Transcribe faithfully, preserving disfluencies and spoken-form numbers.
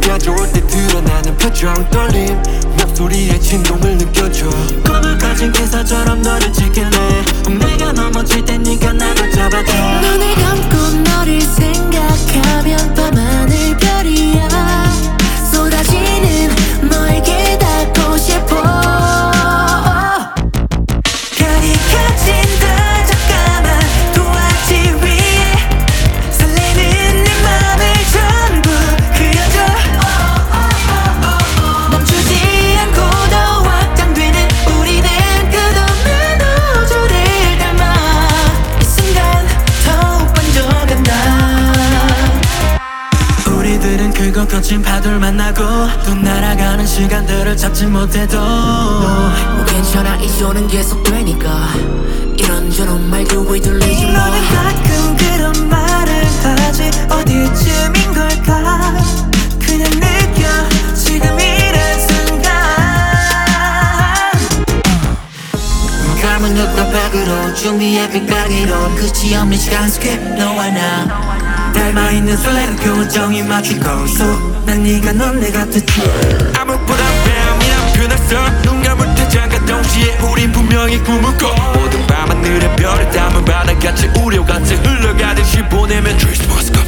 가져올 때 드러나는 표정 떨림 목소리에 진동을 느껴줘 꿈을 가진 기사처럼 너를 지킬래 내가 넘어질 때 네가 나를 잡아줘 눈을 감고 너를 생각하면 밤하늘 별이야 쏟아지는 너에게 닿고 싶어 별이 켜진다 잠깐만 도화지 위에 설레는 내 맘을 전부 그려줘 멈추지 않고 더 확장되는 우리는 끝없는 우주를 닮아 이 순간 더욱 번져간다 우리들은 크고 거친 파도를 만나고 또 날아가는 시간들을 잡지 못해도 뭐 괜찮아 이 쇼는 계속되니까 이런저런 말도 왜 들리지 뭐 너는 가끔 그런 말을 하지 어디쯤인 걸까 그냥 느껴 지금 이런 순간 감은 눈과 밖으로 준비해 빗가기로 끝이 없는 시간 스킵 너와 나 닮아있는 설레는 표정이 맞추고서 난 네가 넌 내 같은 암흑보다 밤이 안 변했어 눈 감을 때 잠깐 동시에 우린 분명히 꿈을 꿔 모든 밤하늘의 별을 담은 바다같이 우려같이 흘러가듯이 보내면 Dreams must go